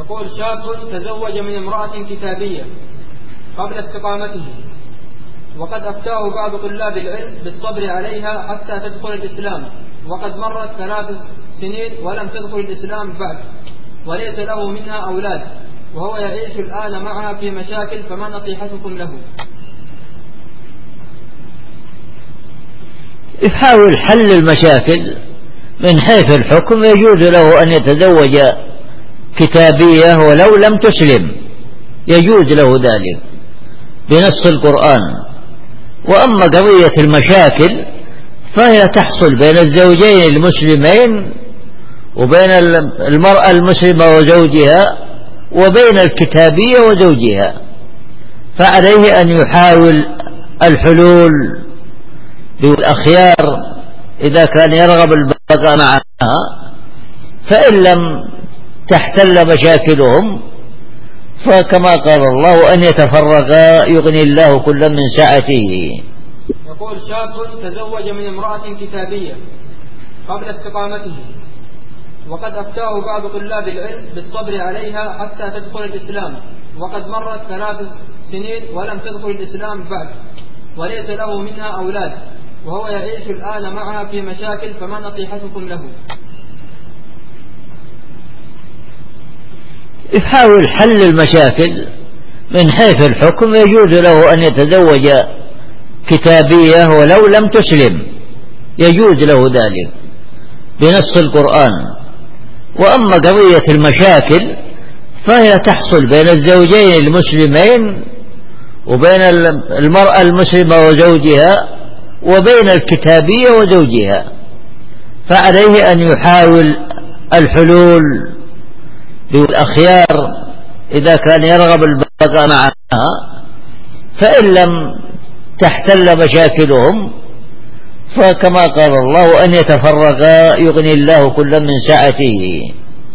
يقول: شاب تزوج من امرأة كتابية قبل استقامته، وقد أفتاه بعض طلاب العلم بالصبر عليها حتى تدخل الإسلام، وقد مرت 3 سنين ولم تدخل الإسلام بعد، وليس له منها أولاد، وهو يعيش الآن معها في مشاكل، فما نصيحتكم له؟ يحاول حل المشاكل. من حيث الحكم يجوز له أن يتزوج كتابية ولو لم تسلم، يجوز له ذلك بنص القرآن. وأما قضية المشاكل فهي تحصل بين الزوجين المسلمين وبين المرأة المسلمة وزوجها وبين الكتابية وزوجها، فعليه أن يحاول الحلول بالأخيار إذا كان يرغب البقاء معها، فإن لم تحتل مشاكلهم فكما قال الله: أن يتفرقا يغني الله كلا من سعته. يقول: شاب تزوج من امرأة كتابية قبل استقامته، وقد أفتاه بعض طلاب العلم بالصبر عليها حتى تدخل الإسلام، وقد مرت 3 سنين ولم تدخل الإسلام بعد، وليس له منها أولاد، وهو يعيش الآن معها في مشاكل، فما نصيحتكم له؟ يحاول حل المشاكل. من حيث الحكم يجوز له أن يتزوج كتابية ولو لم تسلم، يجوز له ذلك بنص القرآن. وأما قضية المشاكل فهي تحصل بين الزوجين المسلمين وبين المرأة المسلمة وزوجها وبين الكتابية وزوجها، فعليه أن يحاول الحلول بالأخيار إذا كان يرغب البقاء معها، فإن لم تحتل مشاكلهم فكما قال الله: أن يتفرقا يغني الله كلا من سعته.